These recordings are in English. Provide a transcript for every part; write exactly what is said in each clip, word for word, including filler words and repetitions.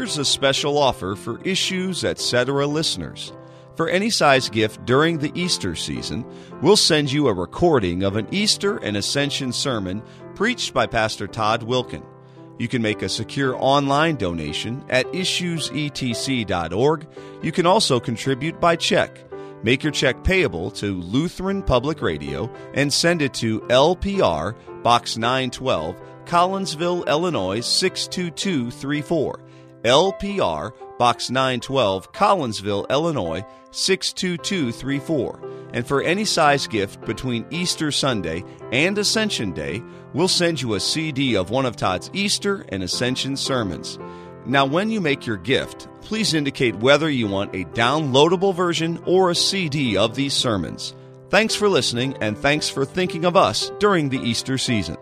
Here's a special offer for Issues Etc. listeners. For any size gift during the Easter season, we'll send you a recording of an Easter and Ascension sermon preached by Pastor Todd Wilkin. You can make a secure online donation at issues e t c dot org. You can also contribute by check. Make your check payable to Lutheran Public Radio and send it to L P R, Box nine twelve, Collinsville, Illinois six two two three four. L P R, Box nine twelve, Collinsville, Illinois six two two three four. And for any size gift between Easter Sunday and Ascension Day, we'll send you a C D of one of Todd's Easter and Ascension sermons. Now, when you make your gift, please indicate whether you want a downloadable version or a C D of these sermons. Thanks for listening, and thanks for thinking of us during the Easter season.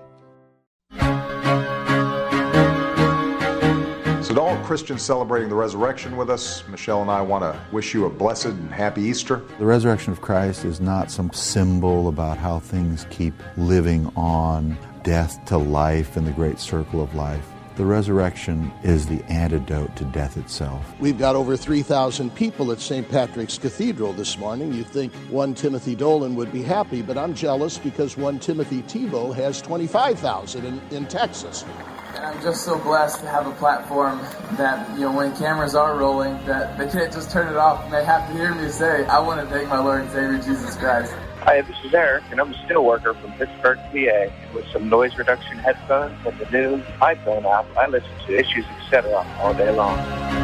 So to all Christians celebrating the resurrection with us, Michelle and I want to wish you a blessed and happy Easter. The resurrection of Christ is not some symbol about how things keep living on, death to life and the great circle of life. The resurrection is the antidote to death itself. We've got over three thousand people at Saint Patrick's Cathedral this morning. You'd think one Timothy Dolan would be happy, but I'm jealous because one Timothy Tebow has twenty-five thousand in, in Texas. And I'm just so blessed to have a platform that, you know, when cameras are rolling, that they can't just turn it off and they have to hear me say, I want to thank my Lord and Savior Jesus Christ. Hi, this is Eric, and I'm a steel worker from Pittsburgh, P A. With some noise reduction headphones and the new iPhone app, I listen to Issues Etc. all day long.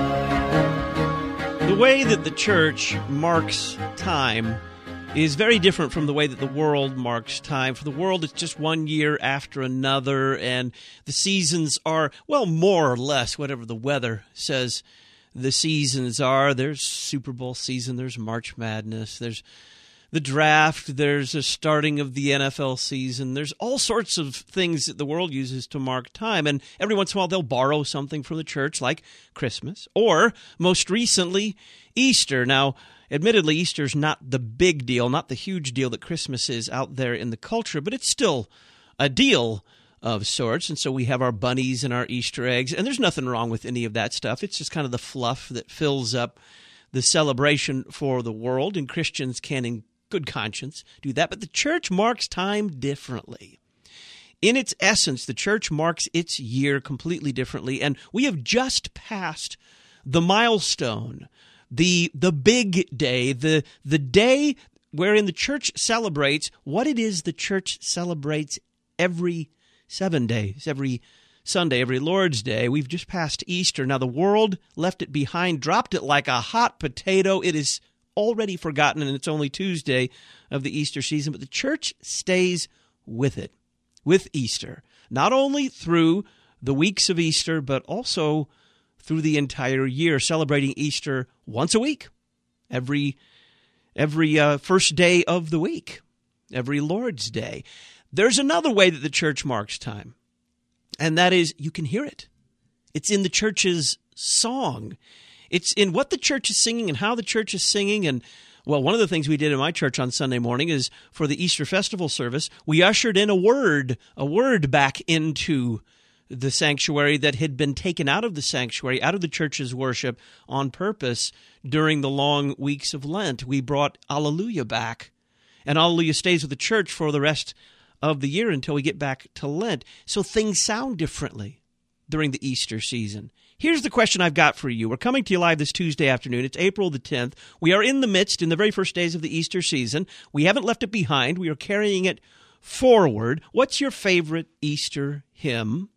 The way that the church marks time is very different from the way that the world marks time. For the world, it's just one year after another, and the seasons are, well, more or less whatever the weather says the seasons are. There's Super Bowl season, there's March Madness, there's the draft, there's a starting of the N F L season. There's all sorts of things that the world uses to mark time. And every once in a while, they'll borrow something from the church, like Christmas, or most recently, Easter. Now, admittedly, Easter's not the big deal, not the huge deal that Christmas is out there in the culture, but it's still a deal of sorts. And so we have our bunnies and our Easter eggs, and there's nothing wrong with any of that stuff. It's just kind of the fluff that fills up the celebration for the world, and Christians can, in good conscience, do that. But the church marks time differently. In its essence, the church marks its year completely differently, and we have just passed the milestone, the the big day, the the day wherein the church celebrates what it is the church celebrates every seven days, every Sunday, every Lord's Day. We've just passed Easter. Now, the world left it behind, dropped it like a hot potato. It is already forgotten, and it's only Tuesday of the Easter season, but the church stays with it, with Easter, not only through the weeks of Easter, but also through the entire year, celebrating Easter once a week, every every uh, first day of the week, every Lord's Day. There's another way that the church marks time, and that is you can hear it. It's in the church's song. It's in what the church is singing and how the church is singing. And, well, one of the things we did in my church on Sunday morning is for the Easter festival service, we ushered in a word, a word back into the sanctuary that had been taken out of the sanctuary, out of the church's worship on purpose during the long weeks of Lent. We brought Alleluia back, and Alleluia stays with the church for the rest of the year until we get back to Lent. So things sound differently during the Easter season. Here's the question I've got for you. We're coming to you live this Tuesday afternoon. It's April the tenth. We are in the midst, in the very first days of the Easter season. We haven't left it behind. We are carrying it forward. What's your favorite Easter hymn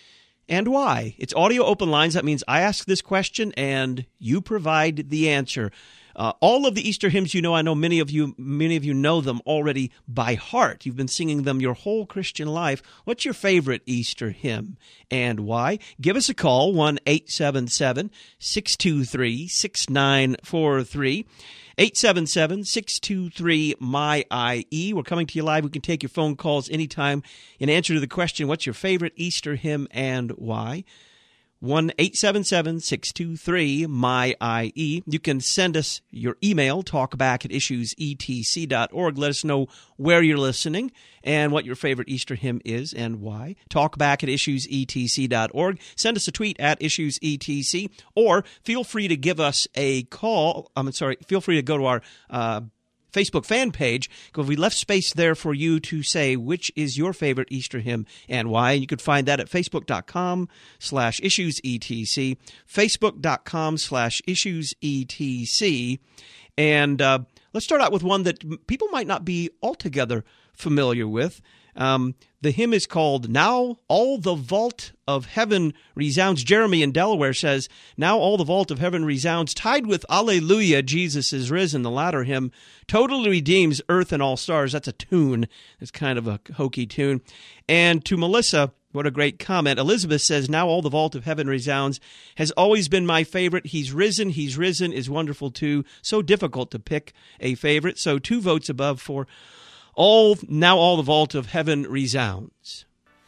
and why? It's audio open lines. That means I ask this question and you provide the answer. Uh, all of the Easter hymns you know, I know many of you many of you know them already by heart. You've been singing them your whole Christian life. What's your favorite Easter hymn and why? Give us a call, one eight seven seven, six two three, six nine four three, eight seven seven, six two three, M Y I E. We're coming to you live. We can take your phone calls anytime in answer to the question, what's your favorite Easter hymn and why? one eight seven seven, six two three, M Y I E. You can send us your email, talkback at issues e t c dot org. Let us know where you're listening and what your favorite Easter hymn is and why. Talkback at issues e t c dot org. Send us a tweet at issues e t c, or feel free to give us a call. I'm sorry, feel free to go to our uh, Facebook fan page, because we left space there for you to say which is your favorite Easter hymn and why. And you can find that at facebook.com slash issues etc, facebook.com slash issues etc. And uh, let's start out with one that people might not be altogether familiar with. Um, the hymn is called Now All the Vault of Heaven Resounds. Jeremy in Delaware says, Now all the vault of heaven resounds, tied with Alleluia, Jesus is risen. The latter hymn totally redeems earth and all stars. That's a tune. It's kind of a hokey tune. And to Melissa, what a great comment. Elizabeth says, Now all the vault of heaven resounds has always been my favorite. He's risen, he's risen is wonderful too. So difficult to pick a favorite. So two votes above for All Now all the vault of heaven resounds.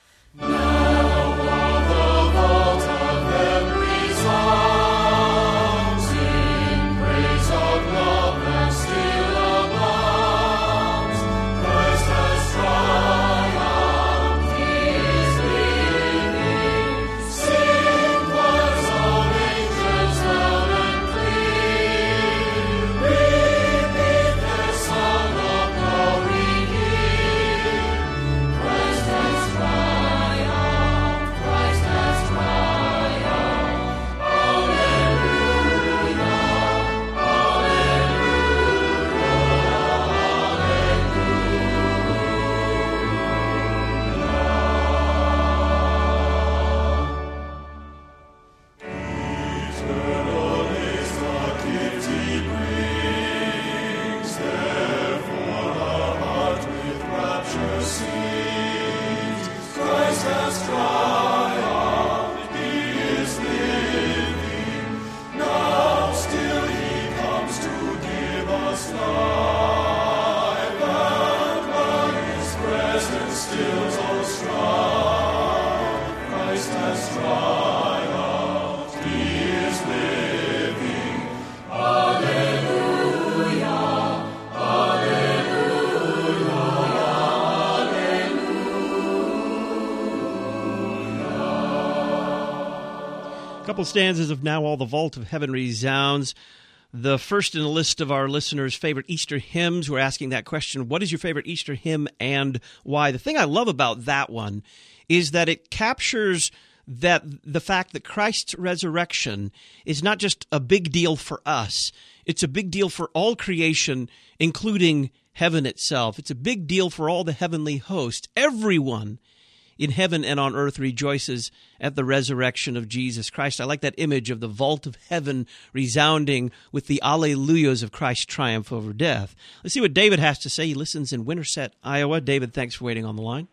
Couple stanzas of Now All the Vault of Heaven Resounds. The first in the list of our listeners' favorite Easter hymns. We're asking that question, what is your favorite Easter hymn and why? The thing I love about that one is that it captures that the fact that Christ's resurrection is not just a big deal for us. It's a big deal for all creation, including heaven itself. It's a big deal for all the heavenly host. Everyone in heaven and on earth rejoices at the resurrection of Jesus Christ. I like that image of the vault of heaven resounding with the alleluias of Christ's triumph over death. Let's see what David has to say. He listens in Winterset, Iowa. David, thanks for waiting on the line.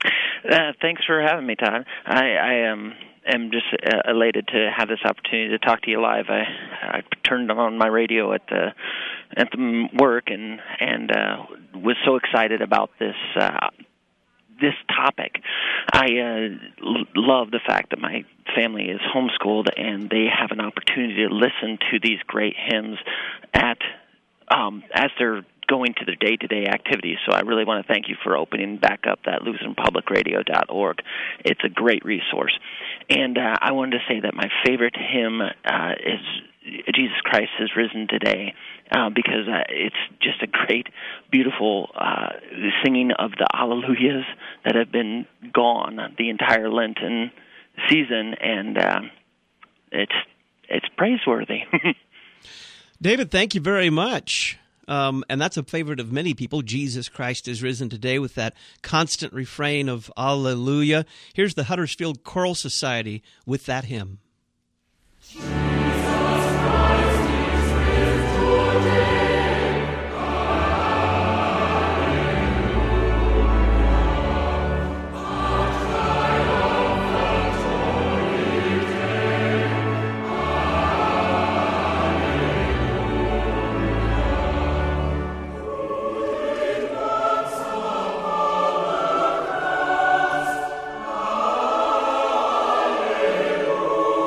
Uh, thanks for having me, Todd. I, I um, am just uh, elated to have this opportunity to talk to you live. I, I turned on my radio at the at the work and and uh, was so excited about this uh, this topic. I uh, l- love the fact that my family is homeschooled and they have an opportunity to listen to these great hymns at um, as they're going to their day-to-day activities. So I really want to thank you for opening back up that Lutheran Public Radio dot org. It's a great resource. And uh, I wanted to say that my favorite hymn uh, is Jesus Christ has Risen Today, uh, because uh, it's just a great, beautiful uh, singing of the Alleluias that have been gone the entire Lenten season, and uh, it's it's praiseworthy. David, thank you very much. Um, and that's a favorite of many people. Jesus Christ is risen today, with that constant refrain of Alleluia. Here's the Huddersfield Choral Society with that hymn. Alleluia.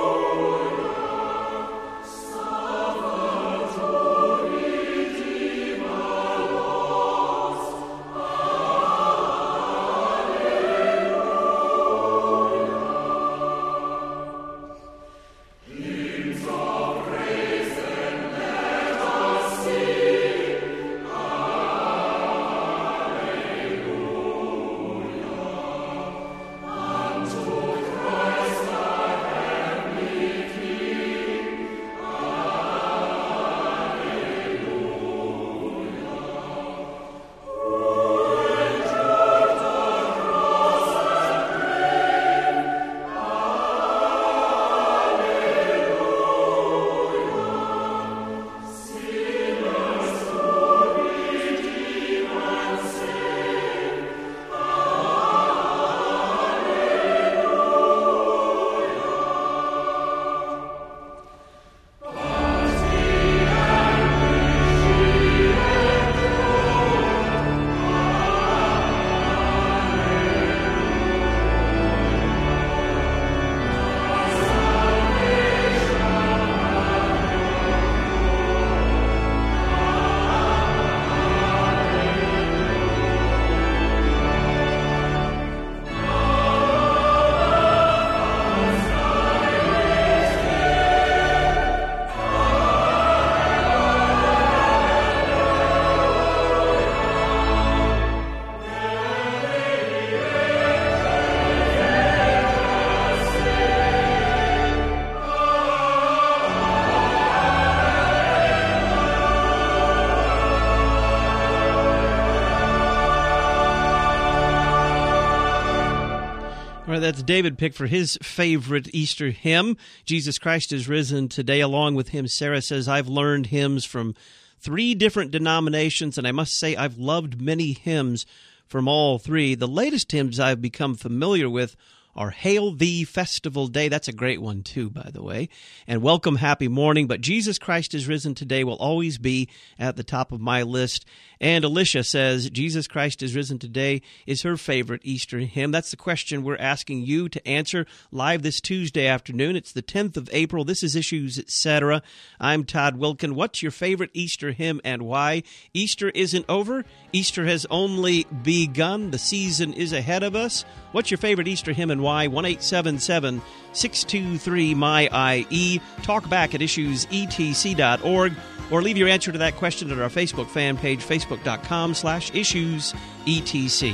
that's David picked for his favorite Easter hymn. Jesus Christ is risen today. Along with him, Sarah says, I've learned hymns from three different denominations, and I must say I've loved many hymns from all three. The latest hymns I've become familiar with are Hail Thee Festival Day. That's a great one, too, by the way. And Welcome Happy Morning. But Jesus Christ is Risen Today will always be at the top of my list. And Alicia says, Jesus Christ is Risen Today is her favorite Easter hymn. That's the question we're asking you to answer live this Tuesday afternoon. It's the tenth of April. This is Issues, et cetera. I'm Todd Wilkin. What's your favorite Easter hymn and why? Easter isn't over. Easter has only begun. The season is ahead of us. What's your favorite Easter hymn and why? one eight seven seven, six two three, M Y I E. Talk back at issues e t c dot org or leave your answer to that question at our Facebook fan page, facebook.com slash issues etc.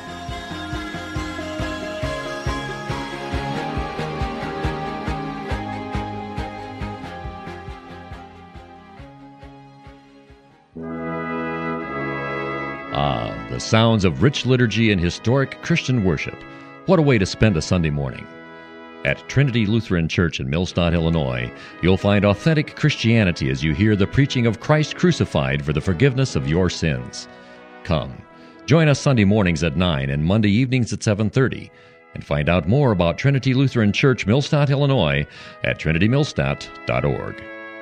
Ah, the sounds of rich liturgy and historic Christian worship. What a way to spend a Sunday morning. At Trinity Lutheran Church in Millstadt, Illinois, you'll find authentic Christianity as you hear the preaching of Christ crucified for the forgiveness of your sins. Come, join us Sunday mornings at nine and Monday evenings at seven thirty, and find out more about Trinity Lutheran Church, Millstadt, Illinois at trinity millstadt dot org.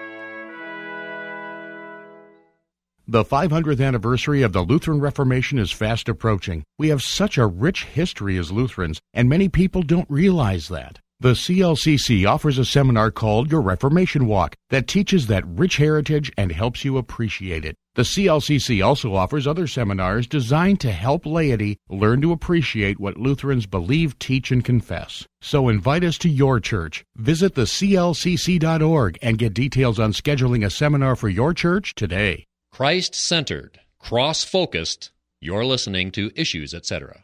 The five hundredth anniversary of the Lutheran Reformation is fast approaching. We have such a rich history as Lutherans, and many people don't realize that. The C L C C offers a seminar called Your Reformation Walk that teaches that rich heritage and helps you appreciate it. The C L C C also offers other seminars designed to help laity learn to appreciate what Lutherans believe, teach, and confess. So invite us to your church. Visit the c l c c dot org and get details on scheduling a seminar for your church today. Christ-centered, cross-focused, you're listening to Issues, et cetera.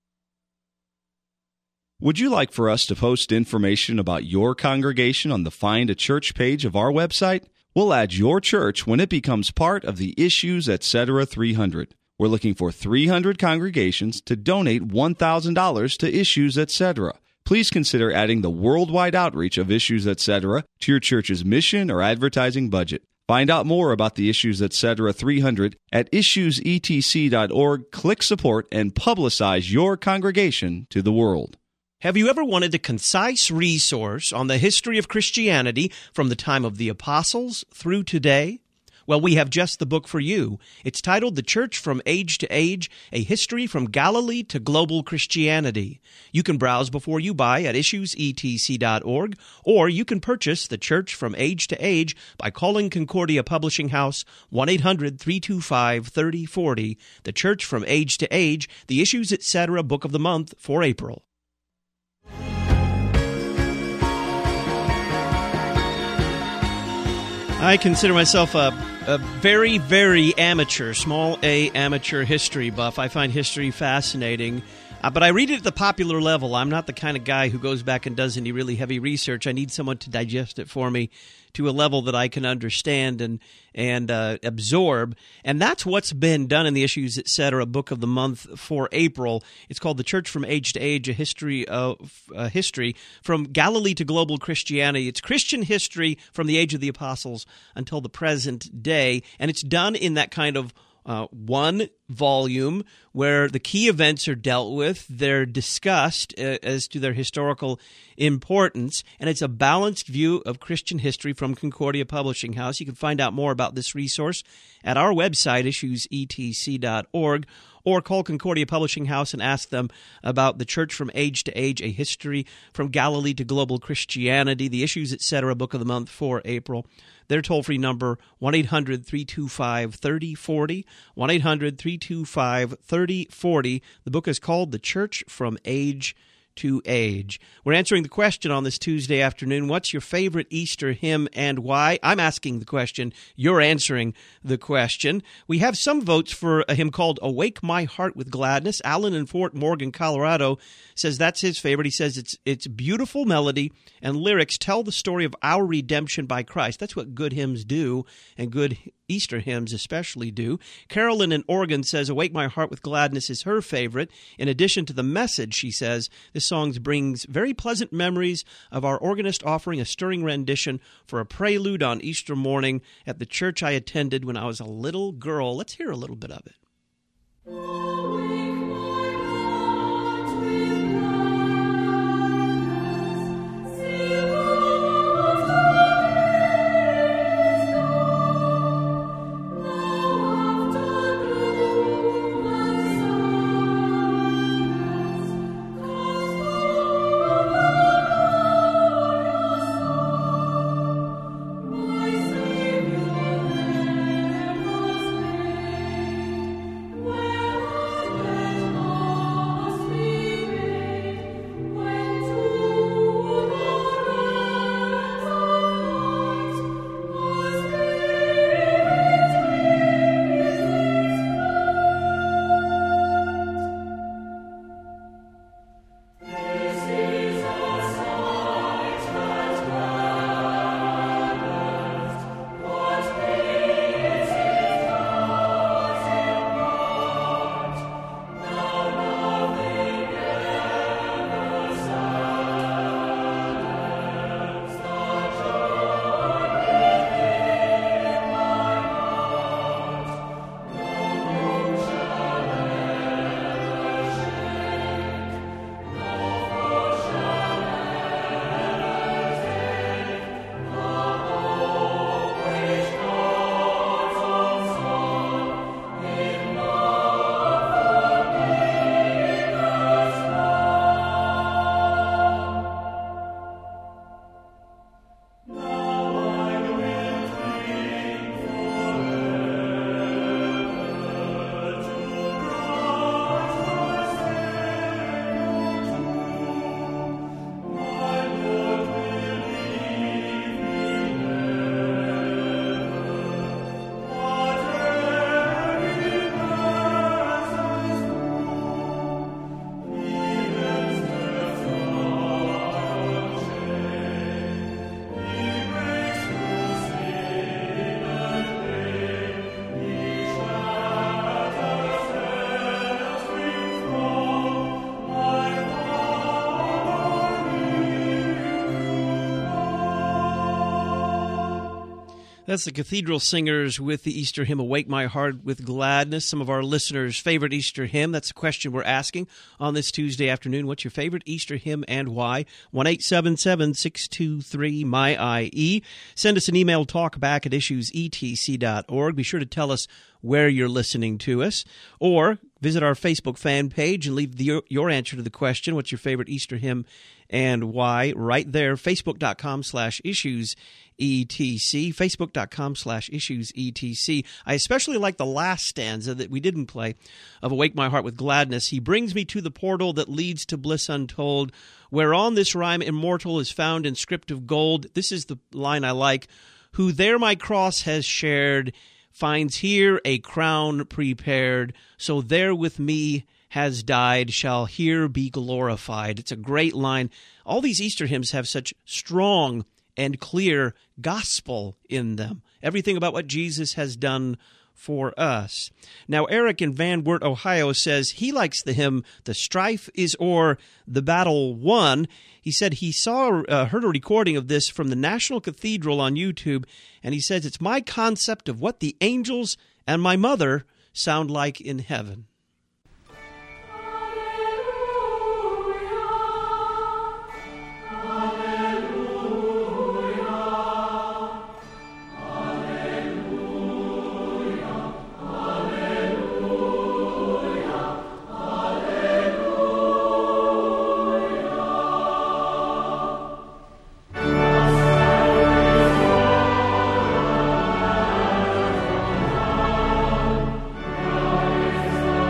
Would you like for us to post information about your congregation on the Find a Church page of our website? We'll add your church when it becomes part of the Issues, et cetera three hundred. We're looking for three hundred congregations to donate one thousand dollars to Issues, et cetera. Please consider adding the worldwide outreach of Issues, et cetera to your church's mission or advertising budget. Find out more about the Issues, et cetera three hundred at issues e t c dot org. Click support and publicize your congregation to the world. Have you ever wanted a concise resource on the history of Christianity from the time of the apostles through today? Well, we have just the book for you. It's titled The Church from Age to Age, A History from Galilee to Global Christianity. You can browse before you buy at issues e t c dot org, or you can purchase The Church from Age to Age by calling Concordia Publishing House one eight hundred, three two five, three oh four oh. The Church from Age to Age, the Issues, et cetera Book of the Month for April. I consider myself a, a very, very amateur, small A amateur history buff. I find history fascinating, uh, but I read it at the popular level. I'm not the kind of guy who goes back and does any really heavy research. I need someone to digest it for me to a level that I can understand and and uh, absorb. And that's what's been done in the Issues, et cetera Book of the Month for April. It's called The Church from Age to Age, a history of uh, history from Galilee to Global Christianity. It's Christian history from the age of the apostles until the present day, and it's done in that kind of Uh, one volume where the key events are dealt with, they're discussed uh, as to their historical importance, and it's a balanced view of Christian history from Concordia Publishing House. You can find out more about this resource at our website, issues e t c dot org, or call Concordia Publishing House and ask them about The Church from Age to Age, A History from Galilee to Global Christianity, the Issues, et cetera Book of the Month for April. Their toll-free number, one eight hundred, three two five, three oh four oh, one eight hundred, three two five, three oh four oh. The book is called The Church from Age to Age. We're answering the question on this Tuesday afternoon, what's your favorite Easter hymn and why? I'm asking the question. You're answering the question. We have some votes for a hymn called Awake My Heart with Gladness. Alan in Fort Morgan, Colorado, says that's his favorite. He says it's it's beautiful melody and lyrics tell the story of our redemption by Christ. That's what good hymns do, and good Easter hymns especially do. Carolyn in Oregon says, Awake My Heart with Gladness is her favorite. In addition to the message, she says, this song brings very pleasant memories of our organist offering a stirring rendition for a prelude on Easter morning at the church I attended when I was a little girl. Let's hear a little bit of it. That's the Cathedral Singers with the Easter hymn, Awake My Heart with Gladness, some of our listeners' favorite Easter hymn. That's the question we're asking on this Tuesday afternoon. What's your favorite Easter hymn and why? one eight seven seven, six two three, M Y I E. Send us an email, talkback at issues e t c dot org. Be sure to tell us where you're listening to us. Or visit our Facebook fan page and leave the, your answer to the question, what's your favorite Easter hymn and why, right there, facebook.com slash issues etc, facebook.com slash issues etc. I especially like the last stanza that we didn't play of Awake My Heart with Gladness. He brings me to the portal that leads to bliss untold, whereon this rhyme immortal is found in script of gold. This is the line I like. Who there my cross has shared finds here a crown prepared, so there with me has died, shall here be glorified. It's a great line. All these Easter hymns have such strong and clear gospel in them. Everything about what Jesus has done for us. Now, Eric in Van Wert, Ohio says he likes the hymn, The Strife is O'er, the Battle Won. He said he saw, uh, heard a recording of this from the National Cathedral on YouTube, and he says it's my concept of what the angels and my mother sound like in heaven. Hallelujah.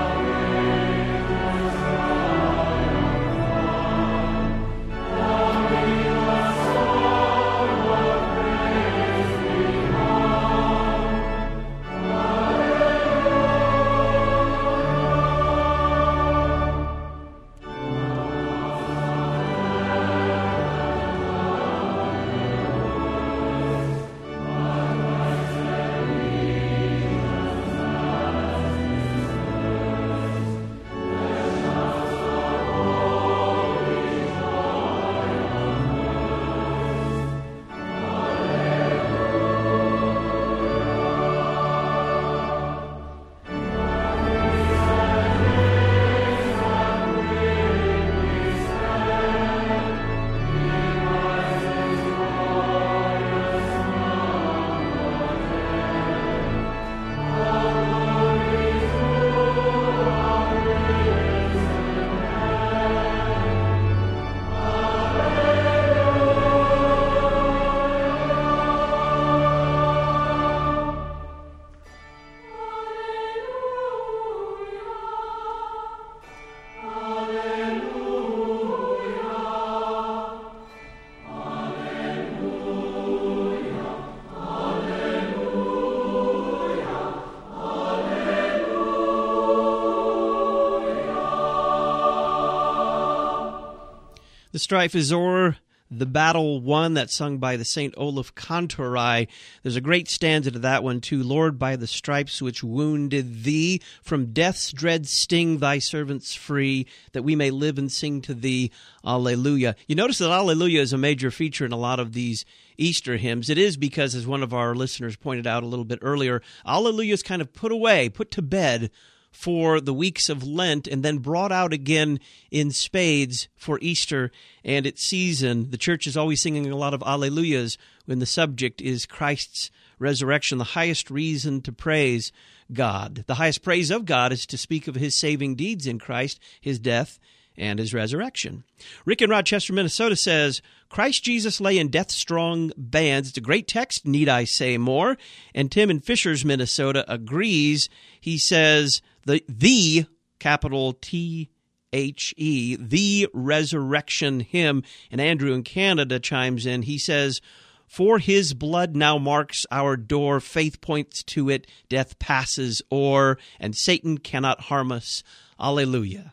strife is o'er, the battle won, that's sung by the Saint Olaf Cantorai. There's a great stanza to that one, too. Lord, by the stripes which wounded thee, from death's dread sting thy servants free, that we may live and sing to thee. Alleluia. You notice that Alleluia is a major feature in a lot of these Easter hymns. It is because, as one of our listeners pointed out a little bit earlier, Alleluia is kind of put away, put to bed for the weeks of Lent, and then brought out again in spades for Easter and its season. The church is always singing a lot of Alleluias when the subject is Christ's resurrection, the highest reason to praise God. The highest praise of God is to speak of his saving deeds in Christ, his death, and his resurrection. Rick in Rochester, Minnesota says, Christ Jesus lay in death-strong bands. It's a great text, need I say more? And Tim in Fishers, Minnesota agrees. He says, the, the capital T H E, the resurrection hymn. And Andrew in Canada chimes in. He says, for his blood now marks our door, faith points to it, death passes o'er, and Satan cannot harm us. Alleluia.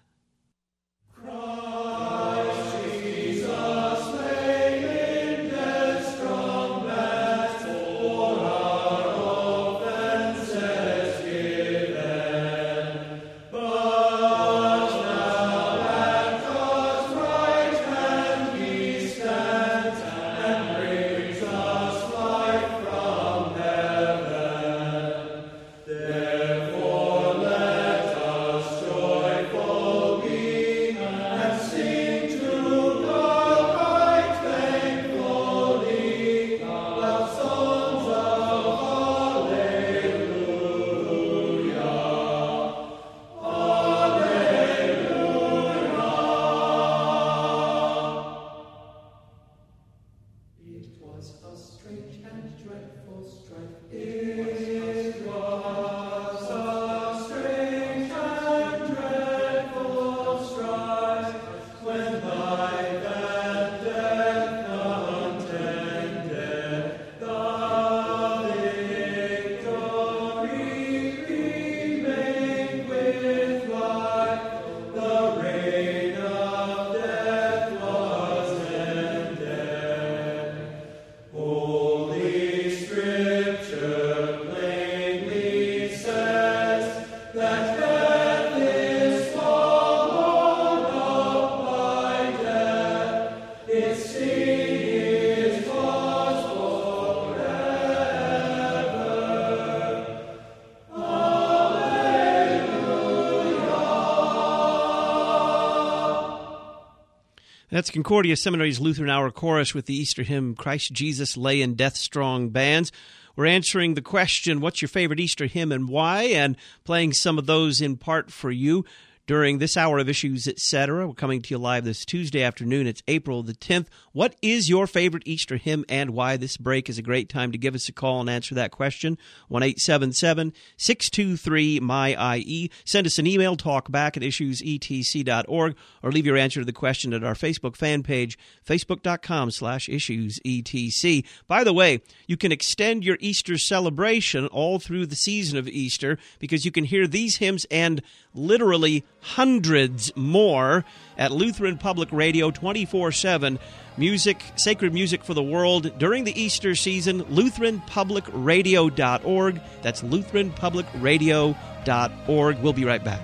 That's Concordia Seminary's Lutheran Hour Chorus with the Easter hymn, Christ Jesus Lay in Death-Strong Bands. We're answering the question, what's your favorite Easter hymn and why? And playing some of those in part for you during this hour of Issues, et cetera. We're coming to you live this Tuesday afternoon. It's April the tenth. What is your favorite Easter hymn and why? This break is a great time to give us a call and answer that question. one eight seven seven, six two three, M Y I E. Send us an email, talkback at issues e t c dot org, or leave your answer to the question at our Facebook fan page, facebook.com slash issuesetc. By the way, you can extend your Easter celebration all through the season of Easter because you can hear these hymns and literally hundreds more at Lutheran Public Radio twenty-four seven. Music, sacred music for the world during the Easter season, lutheran public radio dot org. That's lutheran public radio dot org. We'll be right back.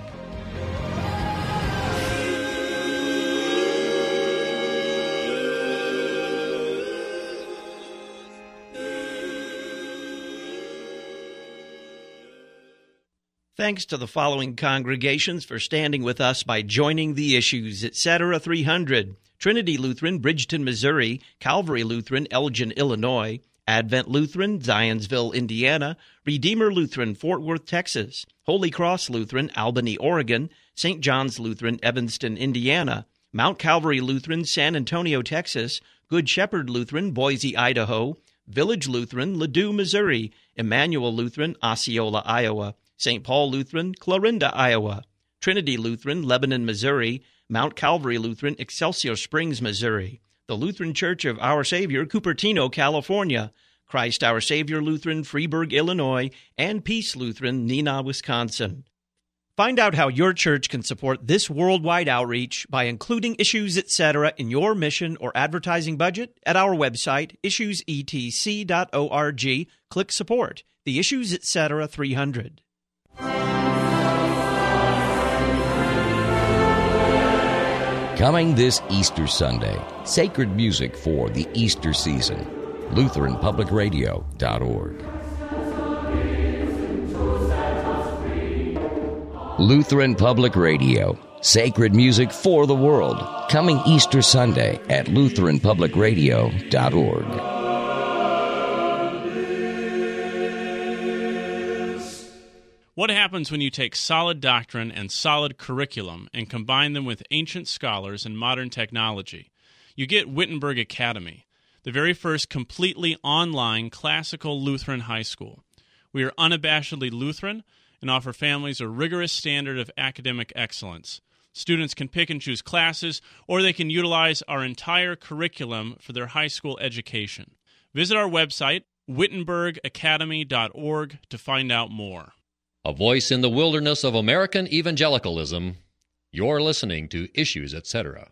Thanks to the following congregations for standing with us by joining the Issues, et cetera. three hundred, Trinity Lutheran, Bridgeton, Missouri, Calvary Lutheran, Elgin, Illinois, Advent Lutheran, Zionsville, Indiana, Redeemer Lutheran, Fort Worth, Texas, Holy Cross Lutheran, Albany, Oregon, Saint John's Lutheran, Evanston, Indiana, Mount Calvary Lutheran, San Antonio, Texas, Good Shepherd Lutheran, Boise, Idaho, Village Lutheran, Ladue, Missouri, Emmanuel Lutheran, Osceola, Iowa, Saint Paul Lutheran, Clarinda, Iowa, Trinity Lutheran, Lebanon, Missouri, Mount Calvary Lutheran, Excelsior Springs, Missouri, the Lutheran Church of Our Savior, Cupertino, California, Christ Our Savior Lutheran, Freeburg, Illinois, and Peace Lutheran, Neenah, Wisconsin. Find out how your church can support this worldwide outreach by including Issues Etc. in your mission or advertising budget at our website, issues e t c dot org. Click Support, the Issues Etc. three hundred. Coming this Easter Sunday, sacred music for the Easter season. Lutheran Public Radio dot org. Lutheran Public Radio, sacred music for the world, coming Easter Sunday at Lutheran Public Radio dot org. What happens when you take solid doctrine and solid curriculum and combine them with ancient scholars and modern technology? You get Wittenberg Academy, the very first completely online classical Lutheran high school. We are unabashedly Lutheran and offer families a rigorous standard of academic excellence. Students can pick and choose classes, or they can utilize our entire curriculum for their high school education. Visit our website, wittenberg academy dot org, to find out more. A voice in the wilderness of American evangelicalism. You're listening to Issues Etc.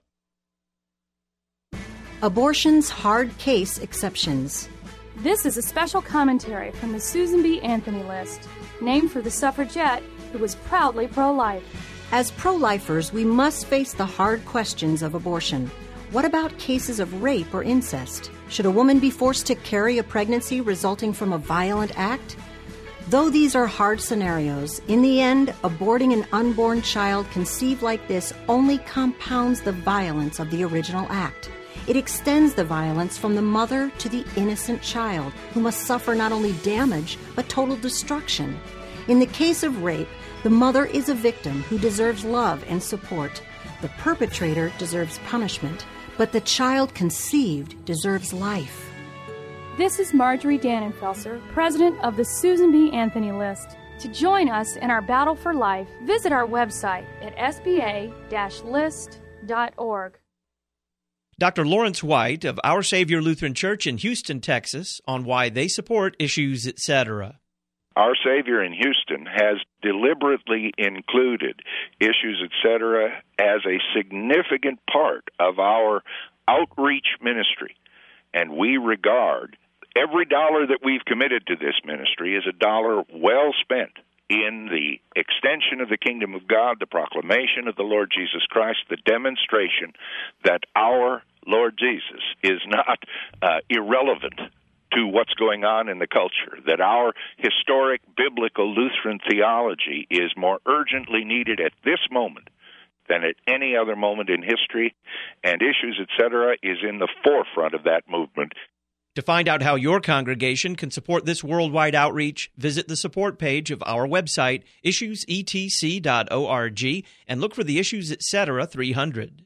Abortion's Hard Case Exceptions. This is a special commentary from the Susan B. Anthony List, named for the suffragette who was proudly pro-life. As pro-lifers, we must face the hard questions of abortion. What about cases of rape or incest? Should a woman be forced to carry a pregnancy resulting from a violent act? Though these are hard scenarios, in the end, aborting an unborn child conceived like this only compounds the violence of the original act. It extends the violence from the mother to the innocent child, who must suffer not only damage, but total destruction. In the case of rape, the mother is a victim who deserves love and support. The perpetrator deserves punishment, but the child conceived deserves life. This is Marjorie Dannenfelser, president of the Susan B. Anthony List. To join us in our battle for life, visit our website at s b a dash list dot org. Doctor Lawrence White of Our Savior Lutheran Church in Houston, Texas, on why they support Issues Etc. Our Savior in Houston has deliberately included Issues Etc. as a significant part of our outreach ministry, and we regard every dollar that we've committed to this ministry as a dollar well spent in the extension of the kingdom of God, the proclamation of the Lord Jesus Christ, the demonstration that our Lord Jesus is not uh, irrelevant to what's going on in the culture, that our historic biblical Lutheran theology is more urgently needed at this moment than at any other moment in history, and Issues Etc. is in the forefront of that movement. To find out how your congregation can support this worldwide outreach, visit the support page of our website, issues e t c dot org, and look for the Issues Etc. three hundred.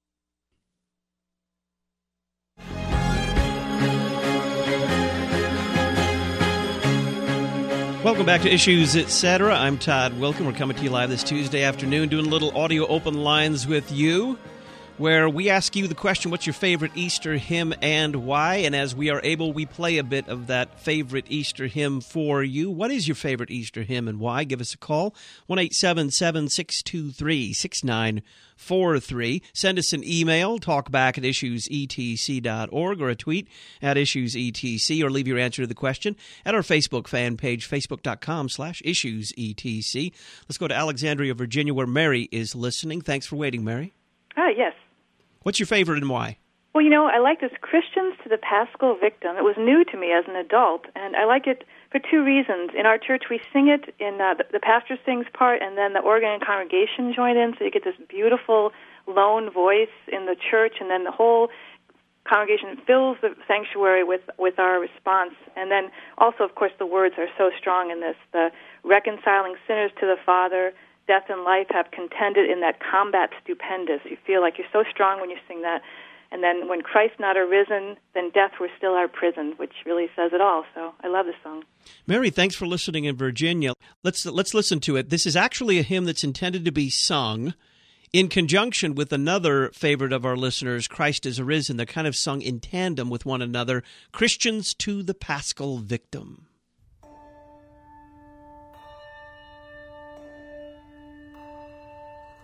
Welcome back to Issues Etc. I'm Todd Wilken. We're coming to you live this Tuesday afternoon, doing a little audio open lines with you, where we ask you the question, what's your favorite Easter hymn and why? And as we are able, we play a bit of that favorite Easter hymn for you. What is your favorite Easter hymn and why? Give us a call, one eight seven seven, six two three, six nine four three. Send us an email, talkback at issues e t c dot org, or a tweet at issues e t c, or leave your answer to the question at our Facebook fan page, facebook.com slash issuesetc. Let's go to Alexandria, Virginia, where Mary is listening. Thanks for waiting, Mary. Ah, yes. What's your favorite and why? Well, you know, I like this Christians to the Paschal Victim. It was new to me as an adult, and I like it for two reasons. In our church, we sing it in uh, the, the pastor sings part, and then the organ and congregation join in, so you get this beautiful lone voice in the church, and then the whole congregation fills the sanctuary with, with our response. And then also, of course, the words are so strong in this, the reconciling sinners to the Father, death and life have contended in that combat stupendous. You feel like you're so strong when you sing that. And then when Christ not arisen, then death were still our prison, which really says it all. So I love this song. Mary, thanks for listening in Virginia. Let's let's listen to it. This is actually a hymn that's intended to be sung in conjunction with another favorite of our listeners, Christ is Arisen. They're kind of sung in tandem with one another, Christians to the Paschal Victim.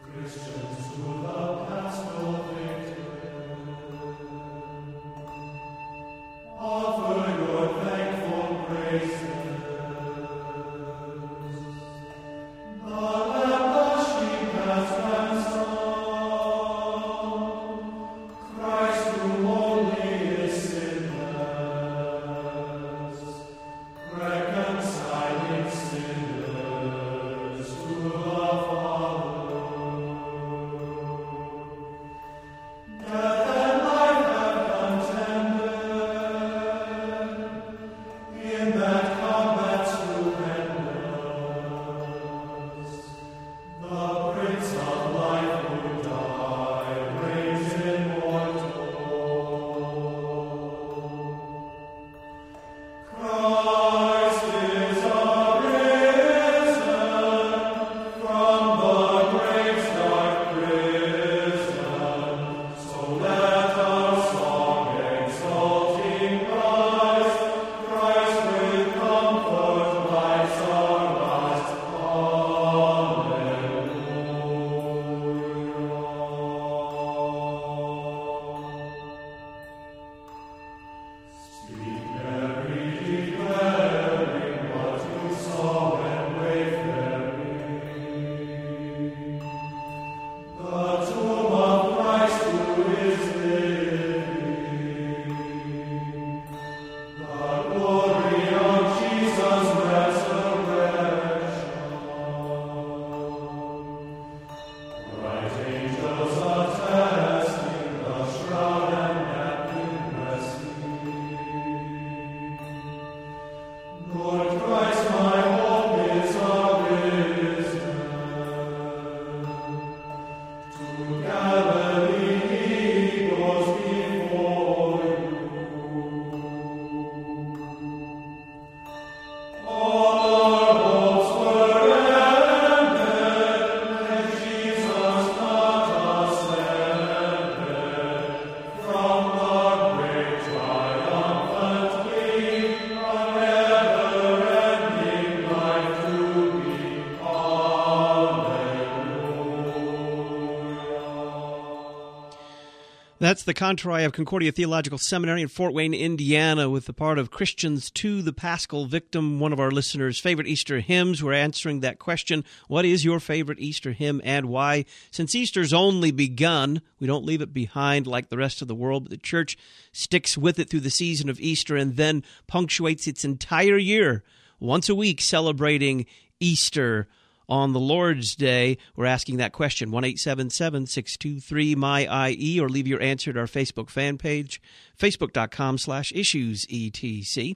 That's the Contrai of Concordia Theological Seminary in Fort Wayne, Indiana, with the part of Christians to the Paschal Victim, one of our listeners' favorite Easter hymns. We're answering that question, what is your favorite Easter hymn and why? Since Easter's only begun, we don't leave it behind like the rest of the world, but the church sticks with it through the season of Easter and then punctuates its entire year, once a week, celebrating Easter. On the Lord's Day, we're asking that question, one eight seven seven, six two three, M Y I E, or leave your answer at our Facebook fan page, facebook.com slash issues etc.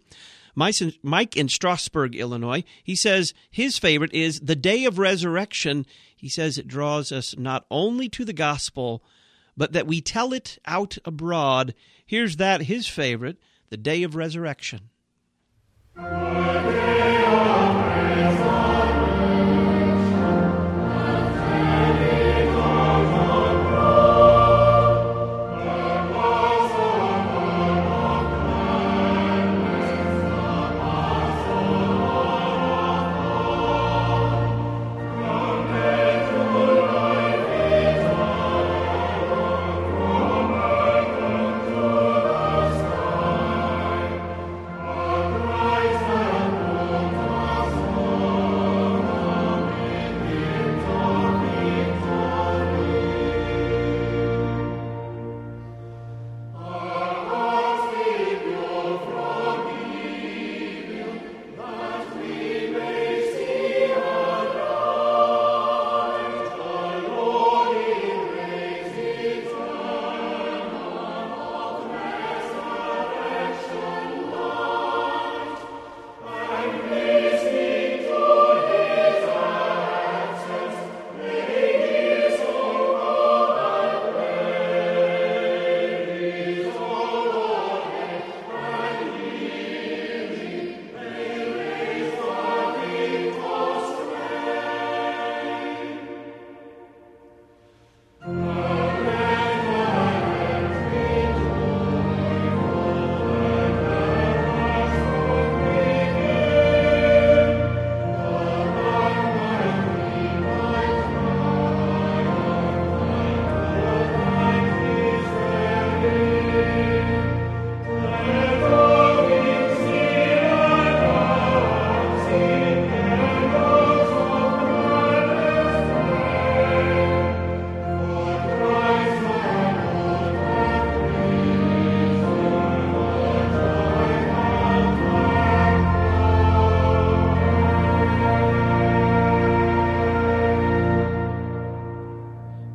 Mike in Strasburg, Illinois, he says his favorite is the Day of Resurrection. He says it draws us not only to the gospel, but that we tell it out abroad. Here's that, his favorite, the Day of Resurrection. Christ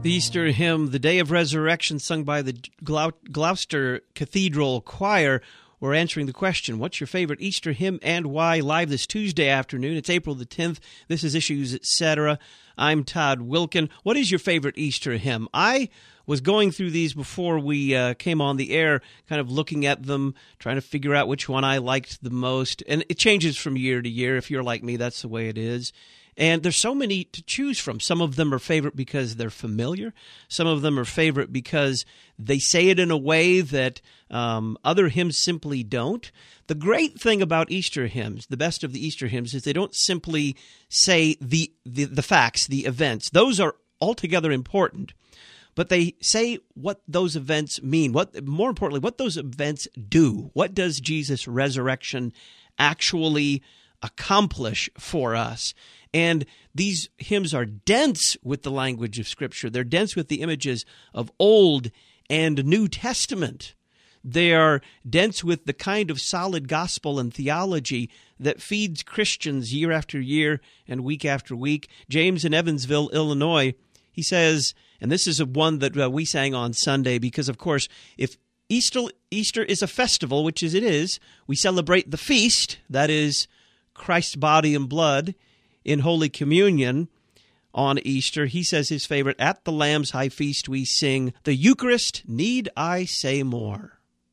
The Easter hymn, The Day of Resurrection, sung by the Glou- Gloucester Cathedral Choir. We're answering the question, what's your favorite Easter hymn and why? Live this Tuesday afternoon. It's April the tenth. This is Issues, et cetera. I'm Todd Wilkin. What is your favorite Easter hymn? I was going through these before we uh, came on the air, kind of looking at them, trying to figure out which one I liked the most. And it changes from year to year. If you're like me, that's the way it is. And there's so many to choose from. Some of them are favorite because they're familiar. Some of them are favorite because they say it in a way that um, other hymns simply don't. The great thing about Easter hymns, the best of the Easter hymns, is they don't simply say the, the, the facts, the events. Those are altogether important. But they say what those events mean. What, more importantly, what those events do. What does Jesus' resurrection actually accomplish for us? And these hymns are dense with the language of Scripture. They're dense with the images of Old and New Testament. They are dense with the kind of solid gospel and theology that feeds Christians year after year and week after week. James in Evansville, Illinois, he says, and this is a one that uh, we sang on Sunday because, of course, if Easter, Easter is a festival, which is it is, we celebrate the feast, that is Christ's body and blood, in Holy Communion on Easter. He says his favorite, at the Lamb's high feast we sing, the Eucharist, need I say more?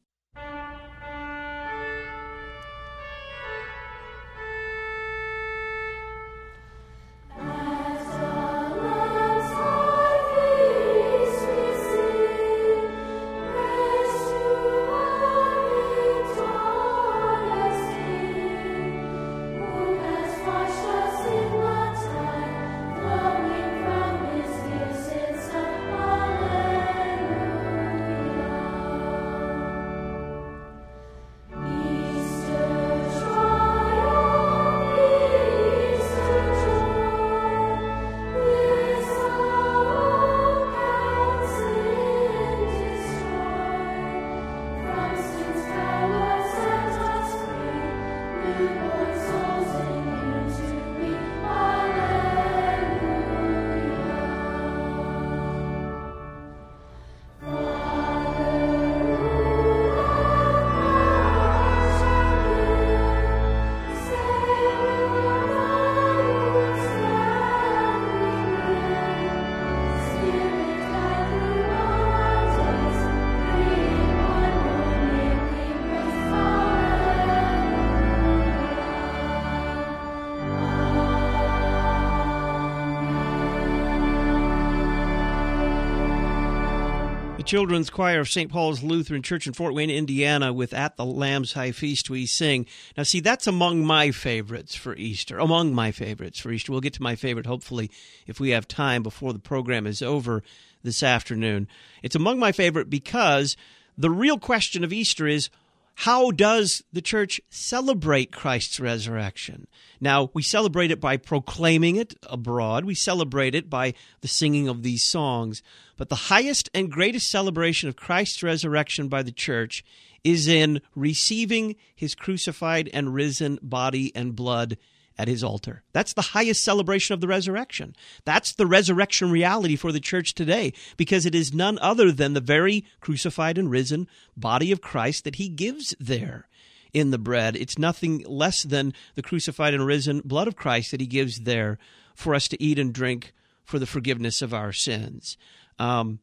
Children's Choir of Saint Paul's Lutheran Church in Fort Wayne, Indiana, with At the Lamb's High Feast We Sing. Now, see, that's among my favorites for Easter, among my favorites for Easter. We'll get to my favorite, hopefully, if we have time before the program is over this afternoon. It's among my favorite because the real question of Easter is, how does the church celebrate Christ's resurrection? Now, we celebrate it by proclaiming it abroad. We celebrate it by the singing of these songs. But the highest and greatest celebration of Christ's resurrection by the church is in receiving his crucified and risen body and blood at his altar. That's the highest celebration of the resurrection. That's the resurrection reality for the church today, because it is none other than the very crucified and risen body of Christ that he gives there in the bread. It's nothing less than the crucified and risen blood of Christ that he gives there for us to eat and drink for the forgiveness of our sins. Um,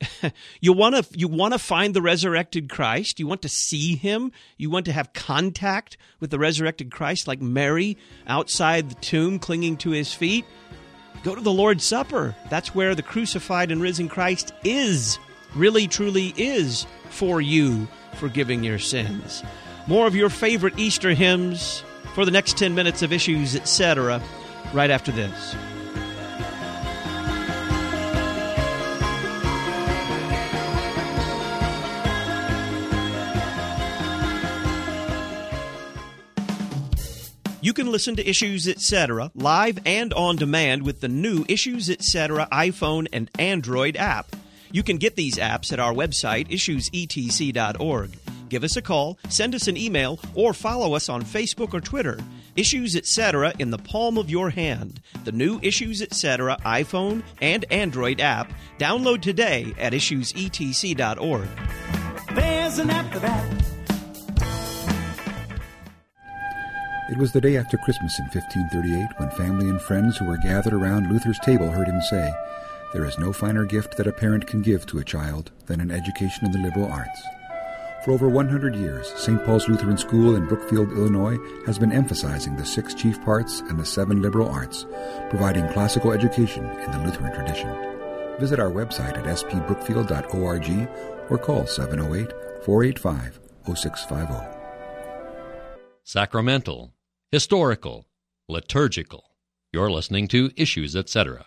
you want to you want to find the resurrected Christ. You want to see him. You want to have contact with the resurrected Christ, like Mary outside the tomb clinging to his feet. Go to the Lord's Supper. That's where the crucified and risen Christ is, really, truly is for you, forgiving your sins. More of your favorite Easter hymns for the next ten minutes of Issues, et cetera, right after this. You can listen to Issues, et cetera live and on demand with the new Issues, et cetera iPhone and Android app. You can get these apps at our website, issues e t c dot org. Give us a call, send us an email, or follow us on Facebook or Twitter. Issues Etc. in the palm of your hand. The new Issues Etc. iPhone and Android app. Download today at issues e t c dot org. There's an app for that. It was the day after Christmas in fifteen thirty-eight when family and friends who were gathered around Luther's table heard him say, "There is no finer gift that a parent can give to a child than an education in the liberal arts." For over one hundred years, Saint Paul's Lutheran School in Brookfield, Illinois, has been emphasizing the six chief parts and the seven liberal arts, providing classical education in the Lutheran tradition. Visit our website at s p brookfield dot org or call seven oh eight, four eight five, oh six five oh. Sacramental, historical, liturgical. You're listening to Issues Etc.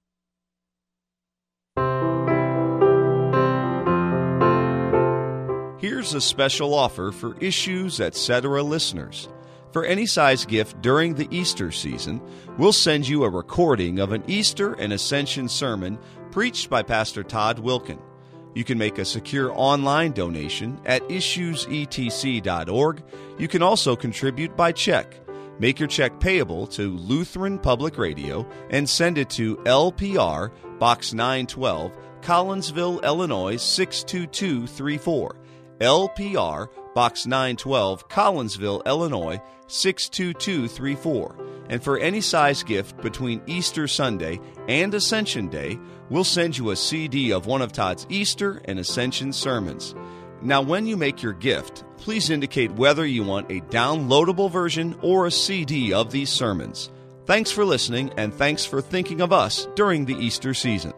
Here's a special offer for Issues Etc. listeners. For any size gift during the Easter season, we'll send you a recording of an Easter and Ascension sermon preached by Pastor Todd Wilken. You can make a secure online donation at issues e t c dot org. You can also contribute by check. Make your check payable to Lutheran Public Radio and send it to L P R, Box nine twelve, Collinsville, Illinois six two two three four. L P R, Box nine twelve, Collinsville, Illinois six two two three four. And for any size gift between Easter Sunday and Ascension Day, we'll send you a C D of one of Todd's Easter and Ascension sermons. Now, when you make your gift, please indicate whether you want a downloadable version or a C D of these sermons. Thanks for listening, and thanks for thinking of us during the Easter season.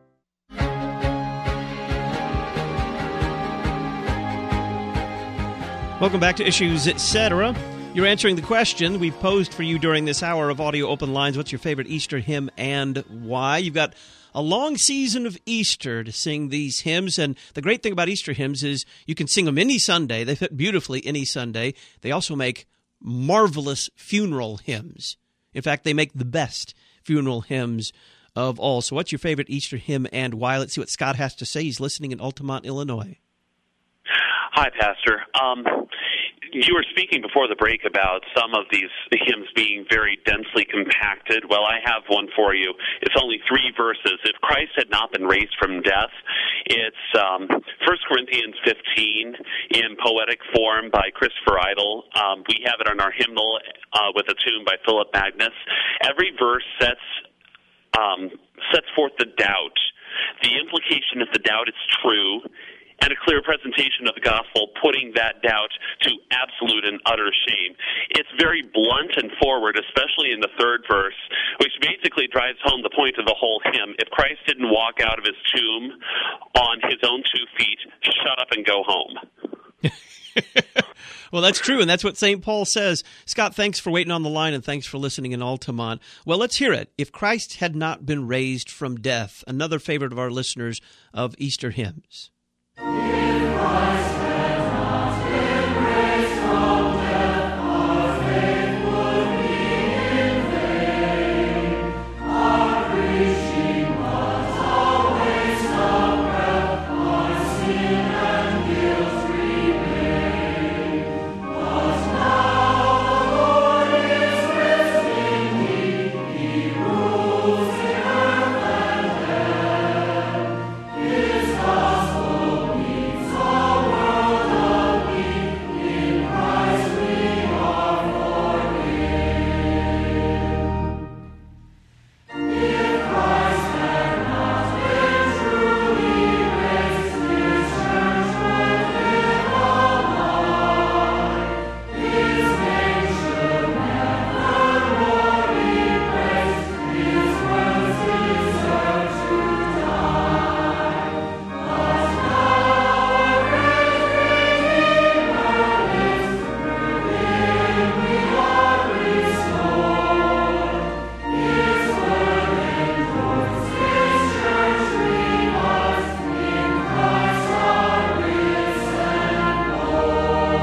Welcome back to Issues Etc. You're answering the question we posed for you during this hour of audio open lines. What's your favorite Easter hymn and why? You've got a long season of Easter to sing these hymns, and the great thing about Easter hymns is you can sing them any Sunday. They fit beautifully any Sunday. They also make marvelous funeral hymns. In fact, they make the best funeral hymns of all. So what's your favorite Easter hymn and why? Let's see what Scott has to say. He's listening in Altamont, Illinois. Hi, Pastor. Um, you were speaking before the break about some of these hymns being very densely compacted. Well, I have one for you. It's only three verses. If Christ had not been raised from death, it's um, First Corinthians fifteen in poetic form by Christopher Idle. Um, we have it on our hymnal uh, with a tune by Philip Magnus. Every verse sets um, sets forth the doubt, the implication if the doubt is true, and a clear presentation of the gospel, putting that doubt to absolute and utter shame. It's very blunt and forward, especially in the third verse, which basically drives home the point of the whole hymn. If Christ didn't walk out of his tomb on his own two feet, shut up and go home. Well, that's true, and that's what Saint Paul says. Scott, thanks for waiting on the line, and thanks for listening in Altamont. Well, let's hear it. If Christ had not been raised from death, another favorite of our listeners of Easter hymns. If Christ had not been raised from death, our faith would be in vain. Our preaching was a waste of breath, our sin and guilt remain. But now the Lord is risen, He, He rules in earth and heaven. His gospel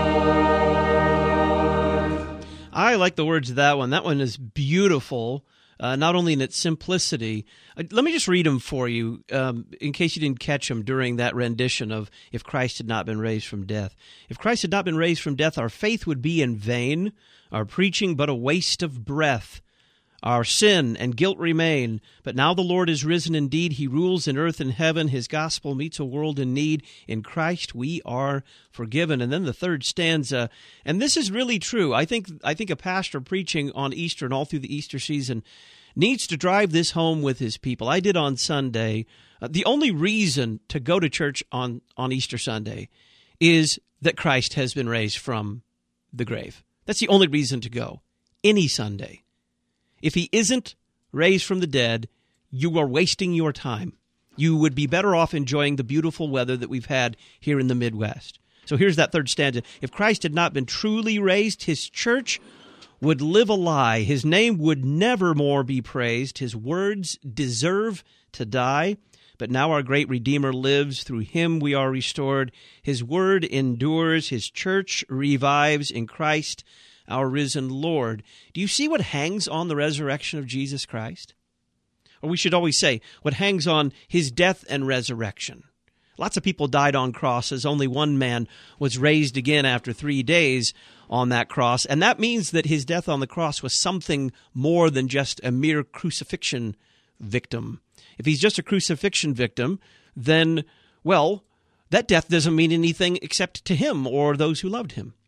I like the words of that one. That one is beautiful. uh, not only in its simplicity. Uh, let me just read them for you, um, in case you didn't catch them during that rendition of If Christ Had Not Been Raised from Death. If Christ had not been raised from death, our faith would be in vain, our preaching but a waste of breath. Our sin and guilt remain, but now the Lord is risen indeed. He rules in earth and heaven. His gospel meets a world in need. In Christ we are forgiven. And then the third stanza, and this is really true. I think I think a pastor preaching on Easter and all through the Easter season needs to drive this home with his people. I did on Sunday. Uh, the only reason to go to church on, on Easter Sunday is that Christ has been raised from the grave. That's the only reason to go, any Sunday. If he isn't raised from the dead, you are wasting your time. You would be better off enjoying the beautiful weather that we've had here in the Midwest. So here's that third stanza. If Christ had not been truly raised, his church would live a lie. His name would never more be praised. His words deserve to die. But now our great Redeemer lives. Through him we are restored. His word endures. His church revives in Christ, our risen Lord. Do you see what hangs on the resurrection of Jesus Christ? Or we should always say, what hangs on his death and resurrection. Lots of people died on crosses. Only one man was raised again after three days on that cross. And that means that his death on the cross was something more than just a mere crucifixion victim. If he's just a crucifixion victim, then, well, that death doesn't mean anything except to him or those who loved him.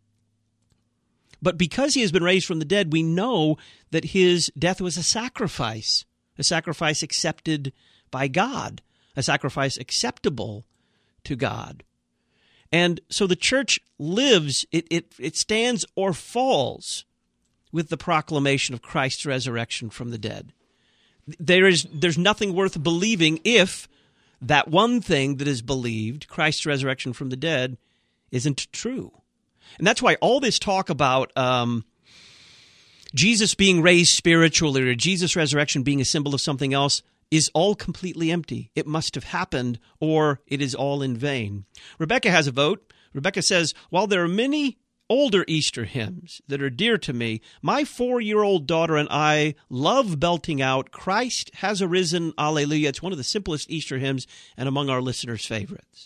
But because he has been raised from the dead, we know that his death was a sacrifice, a sacrifice accepted by God, a sacrifice acceptable to God. And so the church lives, it, it, it stands or falls with the proclamation of Christ's resurrection from the dead. There is, there's nothing worth believing if that one thing that is believed, Christ's resurrection from the dead, isn't true. And that's why all this talk about um, Jesus being raised spiritually or Jesus' resurrection being a symbol of something else is all completely empty. It must have happened or it is all in vain. Rebecca has a vote. Rebecca says, while there are many older Easter hymns that are dear to me, my four-year-old daughter and I love belting out, Christ has arisen, Alleluia. It's one of the simplest Easter hymns and among our listeners' favorites.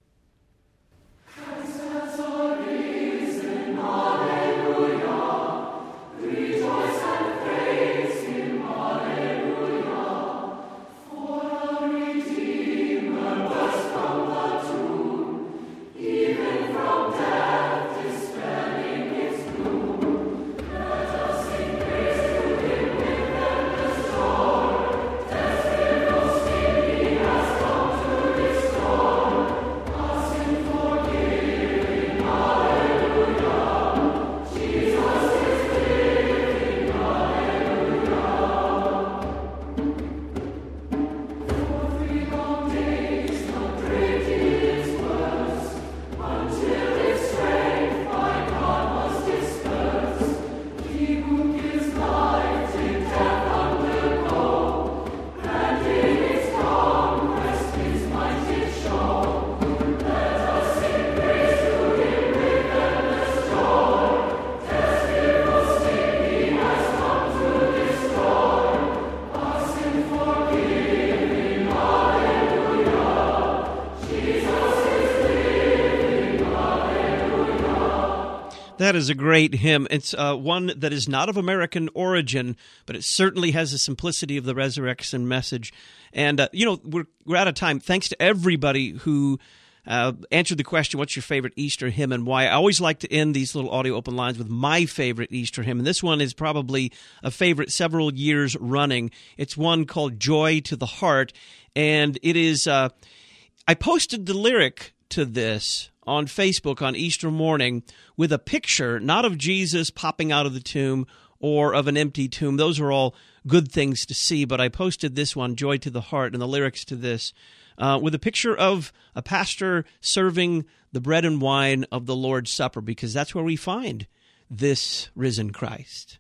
That is a great hymn. It's uh, one that is not of American origin, but it certainly has the simplicity of the resurrection message. And, uh, you know, we're, we're out of time. Thanks to everybody who uh, answered the question, what's your favorite Easter hymn and why? I always like to end these little audio open lines with my favorite Easter hymn. And this one is probably a favorite several years running. It's one called Joy to the Heart. And it is, uh, I posted the lyric to this on Facebook on Easter morning with a picture, not of Jesus popping out of the tomb or of an empty tomb. Those are all good things to see, but I posted this one, Joy to the Heart, and the lyrics to this, uh, with a picture of a pastor serving the bread and wine of the Lord's Supper, because that's where we find this risen Christ.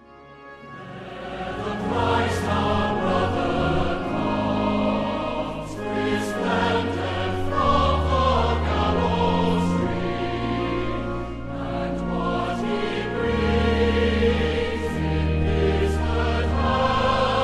Christ our brother comes, resplendent from the gallows tree, and what he brings in his good hand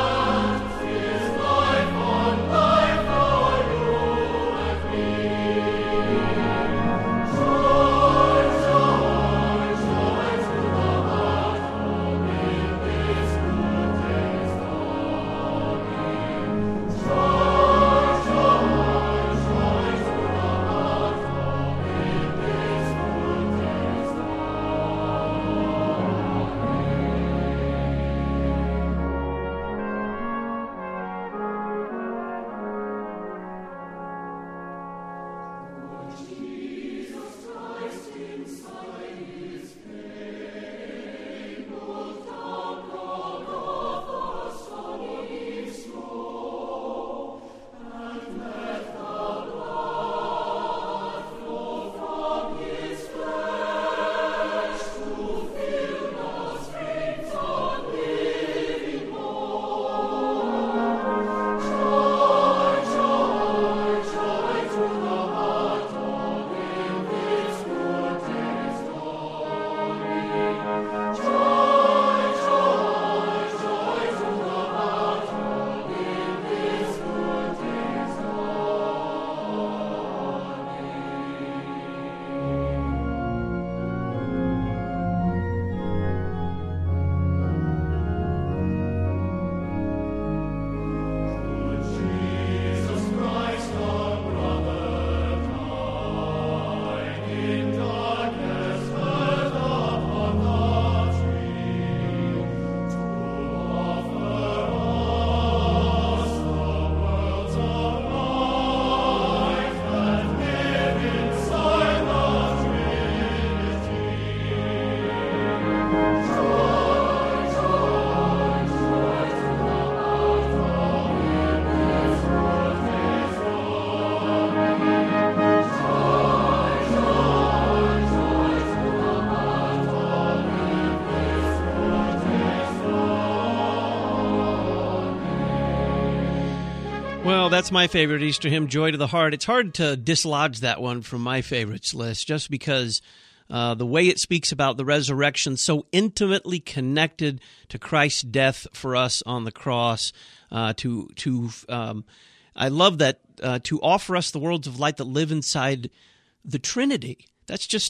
Well, that's my favorite Easter hymn, Joy to the Heart. It's hard to dislodge that one from my favorites list just because uh, the way it speaks about the resurrection, so intimately connected to Christ's death for us on the cross. Uh, to to um, I love that, uh, to offer us the worlds of light that live inside the Trinity. That's just,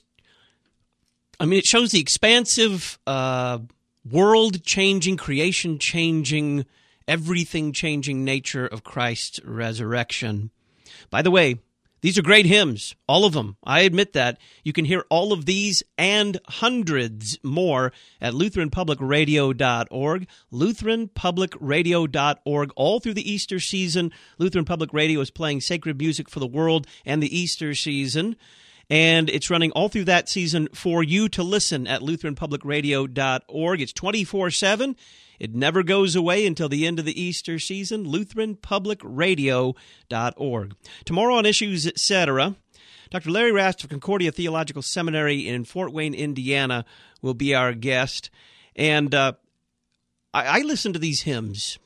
I mean, it shows the expansive, uh, world-changing, creation-changing, everything-changing nature of Christ's resurrection. By the way, these are great hymns, all of them. I admit that. You can hear all of these and hundreds more at Lutheran Public Radio dot org, Lutheran Public Radio dot org. All through the Easter season, Lutheran Public Radio is playing sacred music for the world and the Easter season. And it's running all through that season for you to listen at Lutheran Public Radio dot org. It's twenty-four seven. It never goes away until the end of the Easter season, Lutheran Public Radio dot org. Tomorrow on Issues, et cetera, Doctor Larry Rast of Concordia Theological Seminary in Fort Wayne, Indiana, will be our guest. And uh, I, I listen to these hymns,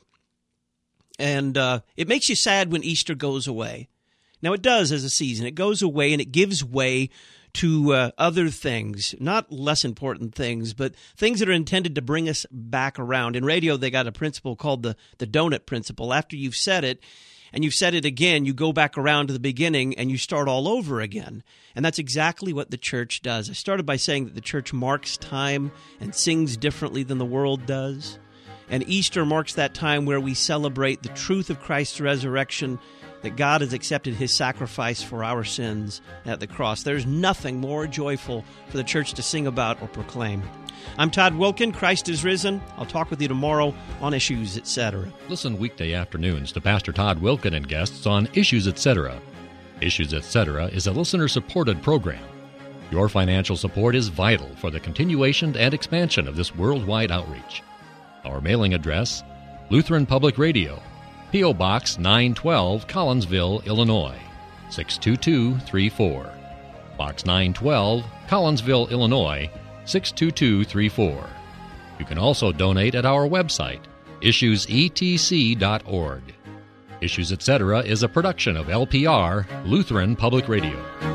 and uh, it makes you sad when Easter goes away. Now, it does as a season. It goes away, and it gives way to uh, other things, not less important things, but things that are intended to bring us back around. In radio, they got a principle called the, the donut principle. After you've said it, and you've said it again, you go back around to the beginning, and you start all over again. And that's exactly what the church does. I started by saying that the church marks time and sings differently than the world does. And Easter marks that time where we celebrate the truth of Christ's resurrection, that God has accepted his sacrifice for our sins at the cross. There's nothing more joyful for the church to sing about or proclaim. I'm Todd Wilkin. Christ is risen. I'll talk with you tomorrow on Issues, et cetera. Listen weekday afternoons to Pastor Todd Wilkin and guests on Issues, et cetera. Issues, et cetera is a listener-supported program. Your financial support is vital for the continuation and expansion of this worldwide outreach. Our mailing address, Lutheran Public Radio, P O. Box nine twelve, Collinsville, Illinois, six two two three four. Box nine twelve, Collinsville, Illinois, six two two three four. You can also donate at our website, issues e t c dot org. Issues, et cetera is a production of L P R, Lutheran Public Radio.